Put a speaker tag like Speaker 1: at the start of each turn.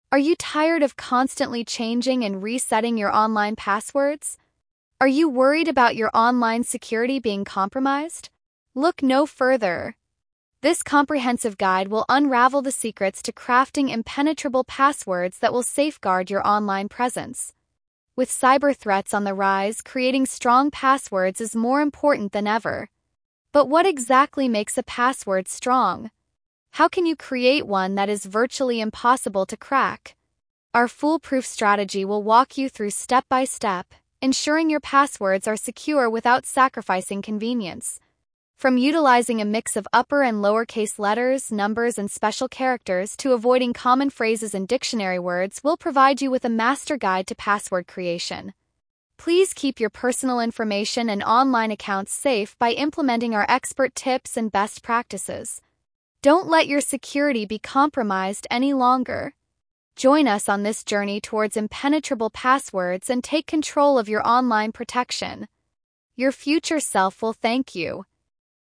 Speaker 1: Are you tired of constantly changing and resetting your online passwords? Are you worried about your online security being compromised? Look no further. This comprehensive guide will unravel the secrets to crafting impenetrable passwords that will safeguard your online presence. With cyber threats on the rise, creating strong passwords is more important than ever. But what exactly makes a password strong? How can you create one that is virtually impossible to crack? Our foolproof strategy will walk you through step by step, ensuring your passwords are secure without sacrificing convenience. From utilizing a mix of upper and lowercase letters, numbers, and special characters to avoiding common phrases and dictionary words, we'll provide you with a master guide to password creation. Please keep your personal information and online accounts safe by implementing our expert tips and best practices. Don't let your security be compromised any longer. Join us on this journey towards impenetrable passwords and take control of your online protection. Your future self will thank you.